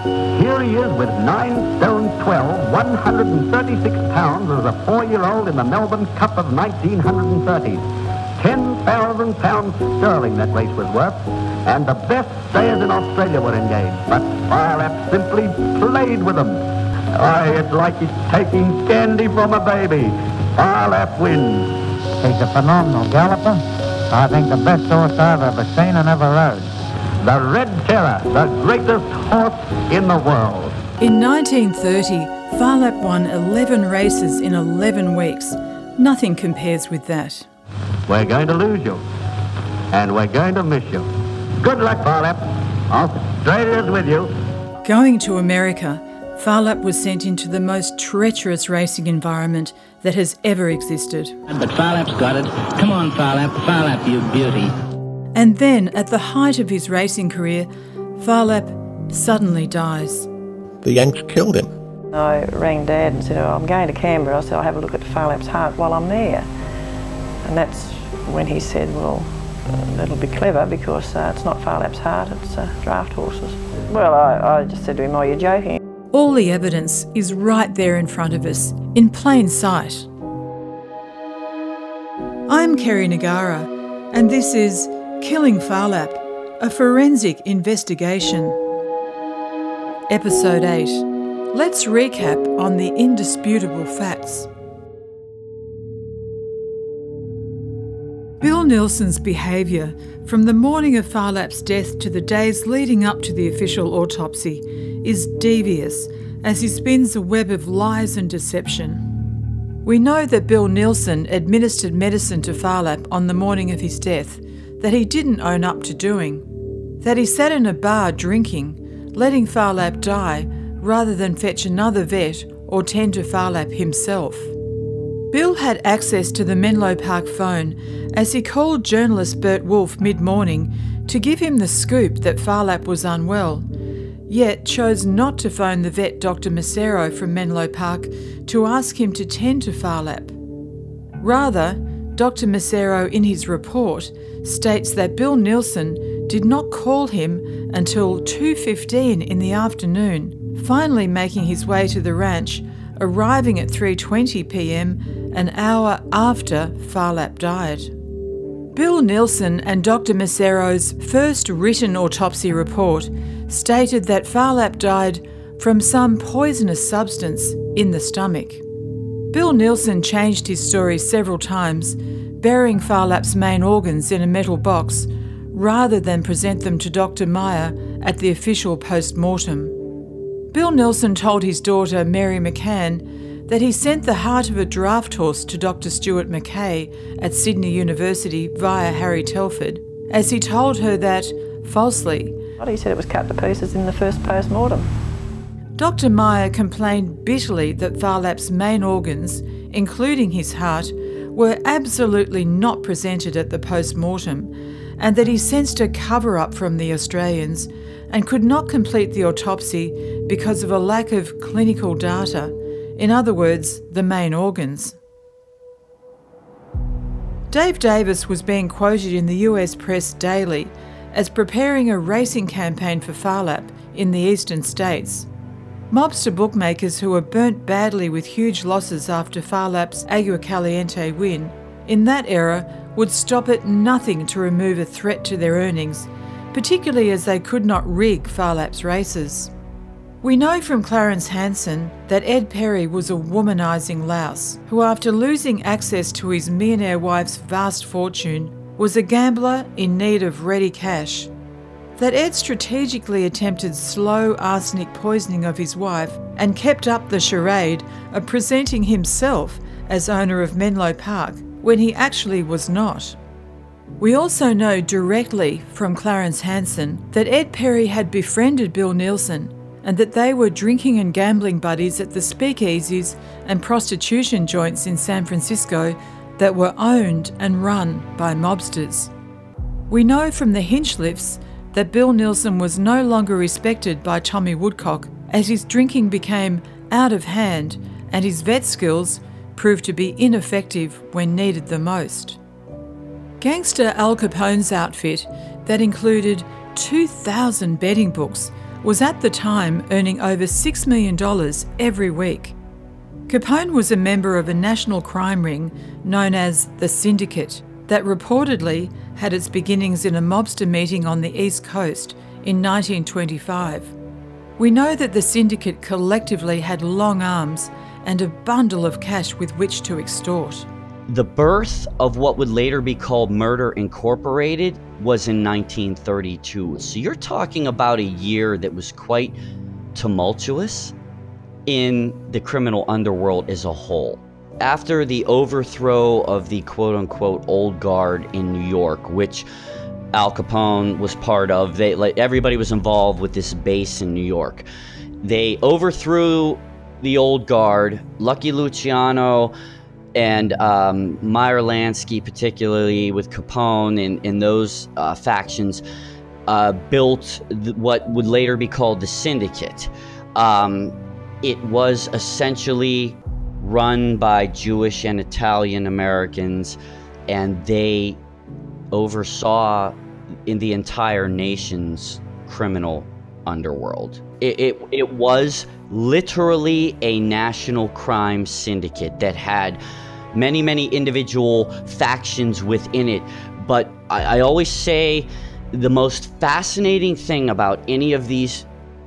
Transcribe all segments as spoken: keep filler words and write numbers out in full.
Here he is with nine stone twelve, one hundred thirty-six pounds as a four-year-old in the Melbourne Cup of nineteen thirty. ten thousand pounds sterling that race was worth, and the best stayers in Australia were engaged, but Phar Lap simply played with them. Oh, it's like he's taking candy from a baby. Phar Lap wins. He's a phenomenal galloper. I think the best horse I've ever seen and ever rode. The Red Terror, the greatest horse in the world. In nineteen thirty, Phar Lap won eleven races in eleven weeks. Nothing compares with that. We're going to lose you, and we're going to miss you. Good luck, Phar Lap. Australia's with you. Going to America, Phar Lap was sent into the most treacherous racing environment that has ever existed. But Phar Lap's got it. Come on, Phar Lap. Phar Lap, you beauty. And then, at the height of his racing career, Phar Lap suddenly dies. The Yanks killed him. I rang Dad and said, oh, I'm going to Canberra. I said, I'll have a look at Phar Lap's heart while I'm there. And that's when he said, well, uh, that'll be clever because uh, it's not Phar Lap's heart, it's uh, draft horses. Well, I, I just said to him, oh, you're joking. All the evidence is right there in front of us, in plain sight. I'm Kerry Nagara, and this is Killing Phar Lap, a forensic investigation. Episode eight. Let's recap on the indisputable facts. Bill Nilsson's behaviour from the morning of Phar Lap's death to the days leading up to the official autopsy is devious as he spins a web of lies and deception. We know that Bill Nilsson administered medicine to Phar Lap on the morning of his death that he didn't own up to doing, that he sat in a bar drinking, letting Phar Lap die rather than fetch another vet or tend to Phar Lap himself. Bill had access to the Menlo Park phone as he called journalist Bert Wolfe mid-morning to give him the scoop that Phar Lap was unwell, yet chose not to phone the vet Doctor Macero from Menlo Park to ask him to tend to Phar Lap. Rather, Doctor Macero in his report states that Bill Nilsson did not call him until two fifteen in the afternoon, finally making his way to the ranch, arriving at three twenty p m, an hour after Phar Lap died. Bill Nilsson and Doctor Macero's first written autopsy report stated that Phar Lap died from some poisonous substance in the stomach. Bill Nilsson changed his story several times, burying Phar Lap's main organs in a metal box rather than present them to Doctor Meyer at the official post-mortem. Bill Nilsson told his daughter, Mary McCann, that he sent the heart of a draft horse to Doctor Stuart Mackay at Sydney University via Harry Telford, as he told her that, falsely, He said it was cut to pieces in the first post-mortem. Doctor Meyer complained bitterly that Phar Lap's main organs, including his heart, were absolutely not presented at the post-mortem, and that he sensed a cover-up from the Australians and could not complete the autopsy because of a lack of clinical data, in other words, the main organs. Dave Davis was being quoted in the U S press daily as preparing a racing campaign for Phar Lap in the eastern states. Mobster bookmakers who were burnt badly with huge losses after Phar Lap's Agua Caliente win, in that era would stop at nothing to remove a threat to their earnings, particularly as they could not rig Phar Lap's races. We know from Clarence Hanson that Ed Perry was a womanising louse who, after losing access to his millionaire wife's vast fortune, was a gambler in need of ready cash. That Ed strategically attempted slow arsenic poisoning of his wife and kept up the charade of presenting himself as owner of Menlo Park when he actually was not. We also know directly from Clarence Hanson that Ed Perry had befriended Bill Nilsson and that they were drinking and gambling buddies at the speakeasies and prostitution joints in San Francisco that were owned and run by mobsters. We know from the Hinchlifes that Bill Nilsson was no longer respected by Tommy Woodcock as his drinking became out of hand and his vet skills proved to be ineffective when needed the most. Gangster Al Capone's outfit, that included two thousand betting books, was at the time earning over six million dollars every week. Capone was a member of a national crime ring known as the Syndicate that reportedly had its beginnings in a mobster meeting on the East Coast in nineteen twenty-five. We know that the Syndicate collectively had long arms and a bundle of cash with which to extort. The birth of what would later be called Murder Incorporated was in nineteen thirty-two. So you're talking about a year that was quite tumultuous in the criminal underworld as a whole. After the overthrow of the quote-unquote old guard in New York, which Al Capone was part of, they like everybody was involved with this base in New York. They overthrew the old guard. Lucky Luciano and um, Meyer Lansky, particularly with Capone and, and those uh, factions, uh, built th- what would later be called the Syndicate. Um, it was essentially run by Jewish and Italian Americans, and they oversaw in the entire nation's criminal underworld. It, it, it was literally a national crime syndicate that had many, many individual factions within it. But I, I always say the most fascinating thing about any of these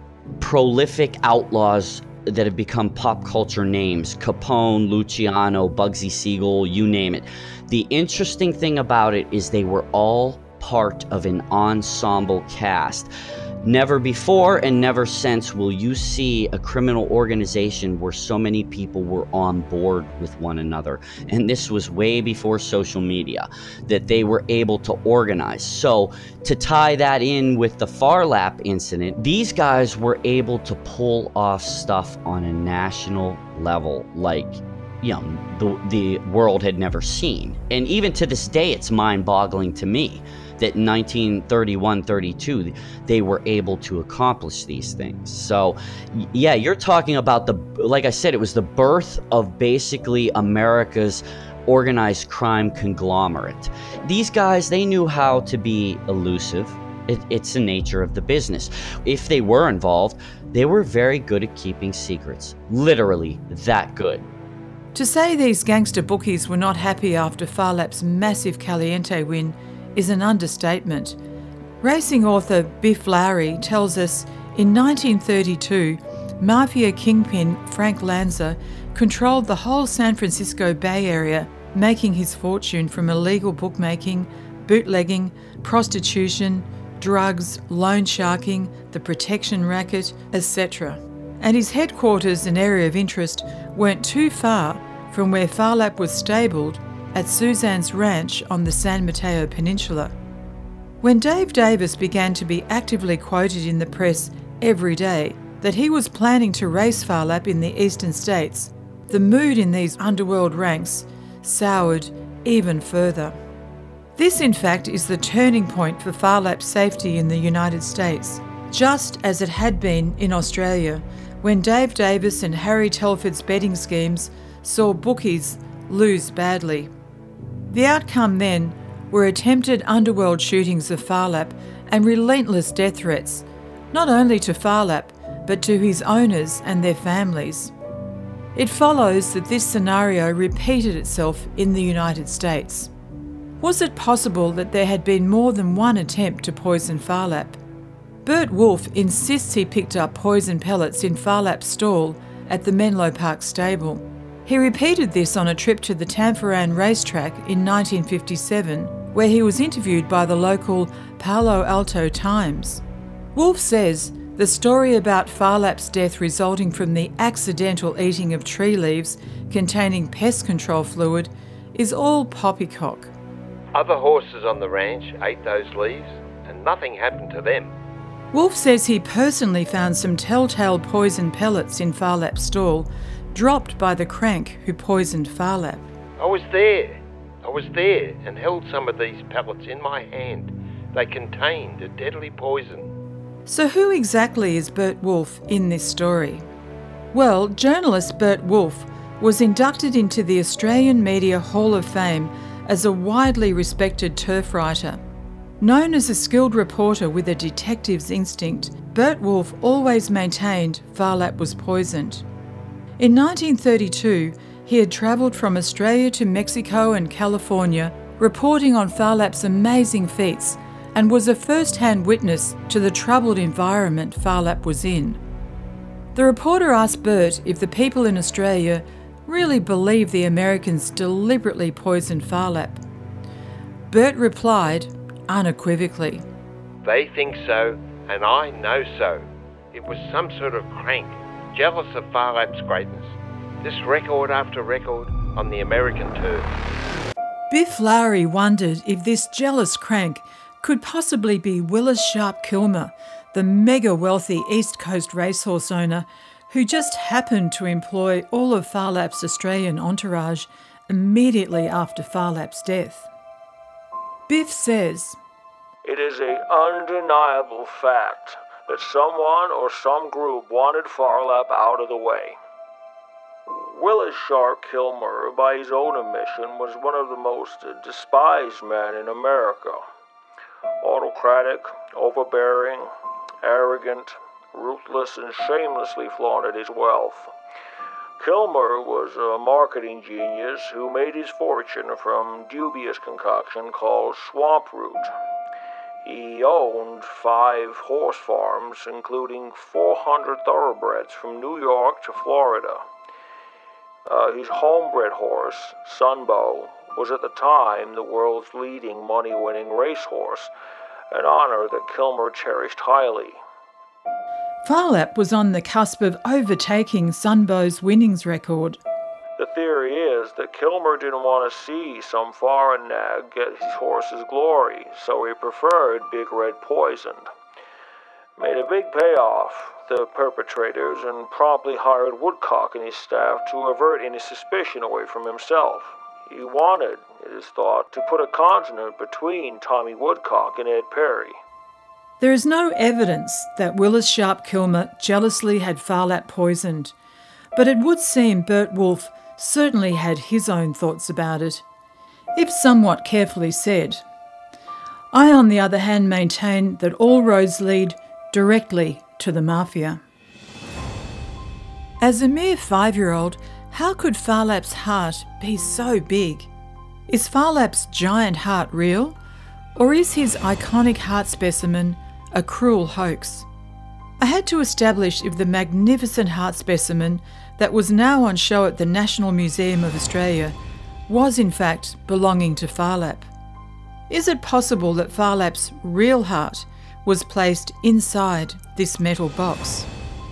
prolific outlaws that have become pop culture names, Capone, Luciano, Bugsy Siegel, you name it. The interesting thing about it is they were all part of an ensemble cast. Never before and never since will you see a criminal organization where so many people were on board with one another. And this was way before social media, that they were able to organize. So to tie that in with the Phar Lap incident, these guys were able to pull off stuff on a national level like, you know, the, the world had never seen. And even to this day, it's mind-boggling to me that in nineteen thirty-one thirty-two, they were able to accomplish these things. So, yeah, you're talking about the, like I said, it was the birth of basically America's organized crime conglomerate. These guys, they knew how to be elusive. It, it's the nature of the business. If they were involved, they were very good at keeping secrets. Literally that good. To say these gangster bookies were not happy after Phar Lap's massive Caliente win is an understatement. Racing author Biff Lowry tells us in nineteen thirty-two, mafia kingpin Frank Lanza controlled the whole San Francisco Bay Area, making his fortune from illegal bookmaking, bootlegging, prostitution, drugs, loan sharking, the protection racket, et cetera. And his headquarters and area of interest weren't too far from where Phar Lap was stabled at Suzanne's Ranch on the San Mateo Peninsula. When Dave Davis began to be actively quoted in the press every day that he was planning to race Phar Lap in the eastern states, the mood in these underworld ranks soured even further. This, in fact, is the turning point for Phar Lap's safety in the United States, just as it had been in Australia when Dave Davis and Harry Telford's betting schemes saw bookies lose badly. The outcome then were attempted underworld shootings of Phar Lap and relentless death threats, not only to Phar Lap, but to his owners and their families. It follows that this scenario repeated itself in the United States. Was it possible that there had been more than one attempt to poison Phar Lap? Bert Wolfe insists he picked up poison pellets in Phar Lap's stall at the Menlo Park stable. He repeated this on a trip to the Tanforan racetrack in nineteen fifty-seven, where he was interviewed by the local Palo Alto Times. Wolfe says the story about Phar Lap's death resulting from the accidental eating of tree leaves containing pest control fluid is all poppycock. Other horses on the ranch ate those leaves and nothing happened to them. Wolfe says he personally found some telltale poison pellets in Phar Lap's stall, dropped by the crank who poisoned Phar Lap. I was there. I was there and held some of these pellets in my hand. They contained a deadly poison. So who exactly is Bert Wolfe in this story? Well, journalist Bert Wolfe was inducted into the Australian Media Hall of Fame as a widely respected turf writer. Known as a skilled reporter with a detective's instinct, Bert Wolfe always maintained Phar Lap was poisoned. In nineteen thirty-two, he had travelled from Australia to Mexico and California, reporting on Phar Lap's amazing feats, and was a first-hand witness to the troubled environment Phar Lap was in. The reporter asked Bert if the people in Australia really believed the Americans deliberately poisoned Phar Lap. Bert replied unequivocally, They think so, and I know so. It was some sort of crank, jealous of Phar Lap's greatness. This record after record on the American turf. Biff Lowry wondered if this jealous crank could possibly be Willis Sharp Kilmer, the mega-wealthy East Coast racehorse owner who just happened to employ all of Phar Lap's Australian entourage immediately after Phar Lap's death. Biff says, It is an undeniable fact that someone or some group wanted Phar Lap out of the way. Willis Sharp Kilmer, by his own admission, was one of the most despised men in America. Autocratic, overbearing, arrogant, ruthless, and shamelessly flaunted his wealth. Kilmer was a marketing genius who made his fortune from dubious concoction called swamp root. He owned five horse farms, including four hundred thoroughbreds from New York to Florida. Uh, his homebred horse, Sunbow, was at the time the world's leading money-winning racehorse, an honor that Kilmer cherished highly. Phar Lap was on the cusp of overtaking Sunbow's winnings record. The theory is that Kilmer didn't want to see some foreign nag get his horse's glory, so he preferred Big Red Poisoned. Made a big payoff, the perpetrators, and promptly hired Woodcock and his staff to avert any suspicion away from himself. He wanted, it is thought, to put a continent between Tommy Woodcock and Ed Perry. There is no evidence that Willis Sharp Kilmer jealously had Phar Lap poisoned, but it would seem Bert Wolfe certainly had his own thoughts about it, if somewhat carefully said. I, on the other hand, maintain that all roads lead directly to the mafia. As a mere five-year-old, how could Phar Lap's heart be so big? Is Phar Lap's giant heart real, or is his iconic heart specimen a cruel hoax? I had to establish if the magnificent heart specimen that was now on show at the National Museum of Australia was in fact belonging to Phar Lap. Is it possible that Phar Lap's real heart was placed inside this metal box?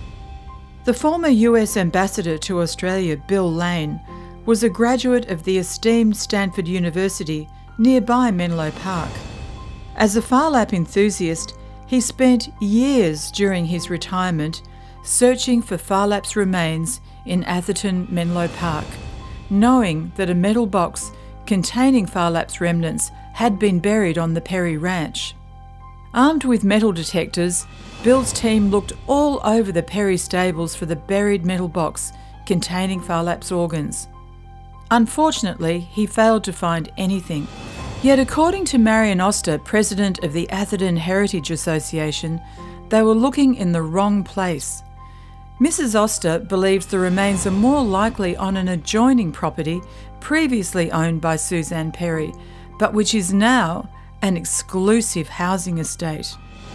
The former U S ambassador to Australia, Bill Lane, was a graduate of the esteemed Stanford University nearby Menlo Park. As a Phar Lap enthusiast, he spent years during his retirement searching for Phar Lap's remains in Atherton, Menlo Park, knowing that a metal box containing Phar Lap's remnants had been buried on the Perry Ranch. Armed with metal detectors, Bill's team looked all over the Perry stables for the buried metal box containing Phar Lap's organs. Unfortunately, he failed to find anything. Yet according to Marion Oster, president of the Atherton Heritage Association, they were looking in the wrong place. Missus Oster believes the remains are more likely on an adjoining property previously owned by Suzanne Perry, but which is now an exclusive housing estate.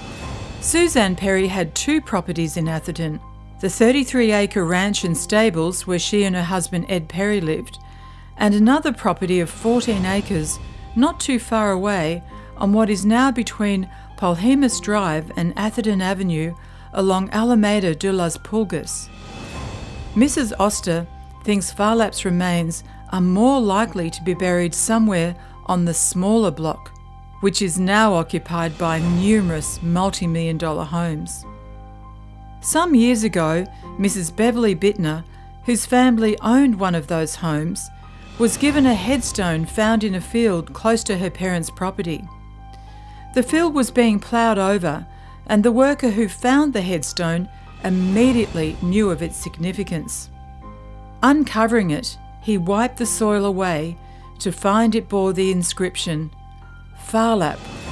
Suzanne Perry had two properties in Atherton, the thirty-three acre ranch and stables where she and her husband Ed Perry lived, and another property of fourteen acres not too far away on what is now between Polhemus Drive and Atherton Avenue along Alameda de las Pulgas. Missus Oster thinks Phar Lap's remains are more likely to be buried somewhere on the smaller block, which is now occupied by numerous multi-million dollar homes. Some years ago, Missus Beverly Bittner, whose family owned one of those homes, was given a headstone found in a field close to her parents' property. The field was being ploughed over, and the worker who found the headstone immediately knew of its significance. Uncovering it, he wiped the soil away to find it bore the inscription, Phar Lap,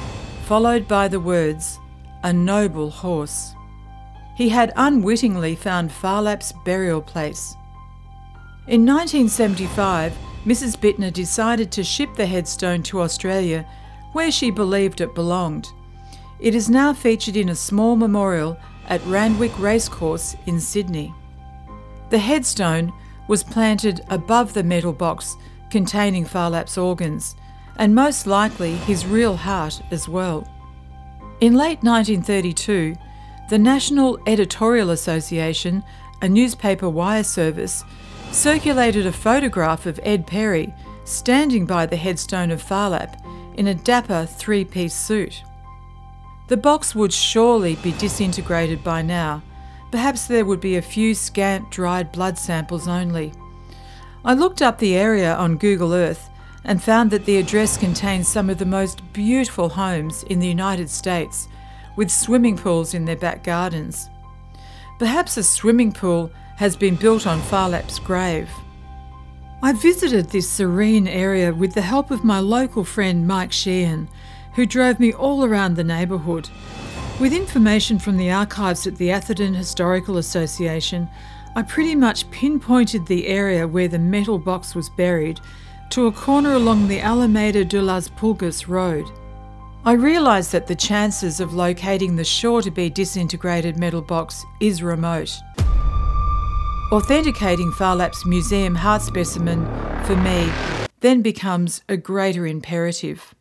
followed by the words, "A noble horse." He had unwittingly found Phar Lap's burial place. In nineteen seventy-five, Missus Bittner decided to ship the headstone to Australia, where she believed it belonged. It is now featured in a small memorial at Randwick Racecourse in Sydney. The headstone was planted above the metal box containing Phar Lap's organs, and most likely his real heart as well. In late nineteen thirty-two, the National Editorial Association, a newspaper wire service, circulated a photograph of Ed Perry standing by the headstone of Phar Lap in a dapper three-piece suit. The box would surely be disintegrated by now. Perhaps there would be a few scant dried blood samples only. I looked up the area on Google Earth and found that the address contains some of the most beautiful homes in the United States, with swimming pools in their back gardens. Perhaps a swimming pool has been built on Phar Lap's grave. I visited this serene area with the help of my local friend Mike Sheehan, who drove me all around the neighbourhood. With information from the archives at the Atherton Historical Association, I pretty much pinpointed the area where the metal box was buried to a corner along the Alameda de las Pulgas road. I realised that the chances of locating the sure-to-be disintegrated metal box is remote. Authenticating Phar Lap's museum heart specimen, for me, then becomes a greater imperative.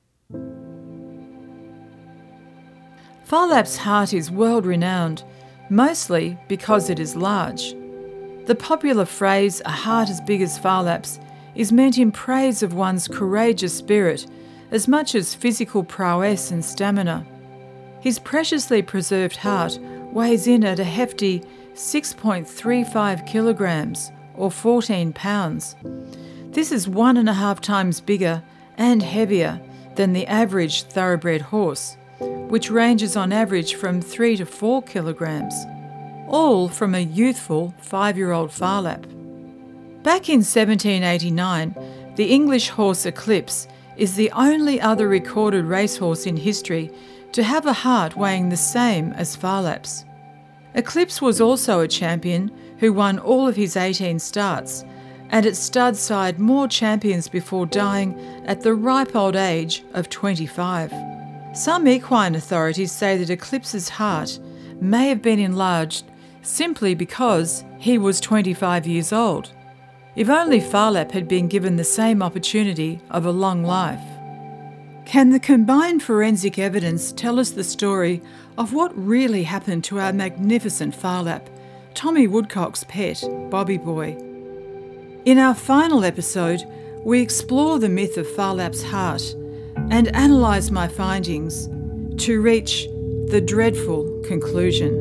Phar Lap's heart is world-renowned, mostly because it is large. The popular phrase, "a heart as big as Phar Lap's," is meant in praise of one's courageous spirit, as much as physical prowess and stamina. His preciously preserved heart weighs in at a hefty six point three five kilograms, or fourteen pounds. This is one and a half times bigger and heavier than the average thoroughbred horse, which ranges on average from three to four kilograms, all from a youthful five-year-old Phar Lap. Back in seventeen eighty-nine, the English horse Eclipse is the only other recorded racehorse in history to have a heart weighing the same as Phar Lap's. Eclipse was also a champion who won all of his eighteen starts, and at stud side more champions before dying at the ripe old age of twenty-five. Some equine authorities say that Eclipse's heart may have been enlarged simply because he was twenty-five years old. If only Phar Lap had been given the same opportunity of a long life. Can the combined forensic evidence tell us the story of what really happened to our magnificent Phar Lap, Tommy Woodcock's pet, Bobby Boy? In our final episode, we explore the myth of Phar Lap's heart and analyse my findings to reach the dreadful conclusion.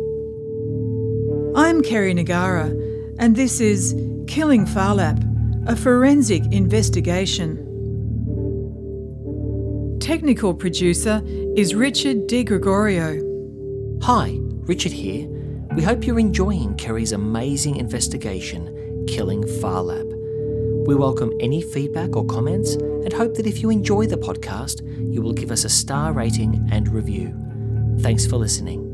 I'm Kerry Nagara, and this is Killing Phar Lap, a forensic investigation. Technical producer is Richard Di Gregorio. Hi, Richard here. We hope you're enjoying Kerry's amazing investigation, Killing Phar Lap. We welcome any feedback or comments and hope that if you enjoy the podcast, you will give us a star rating and review. Thanks for listening.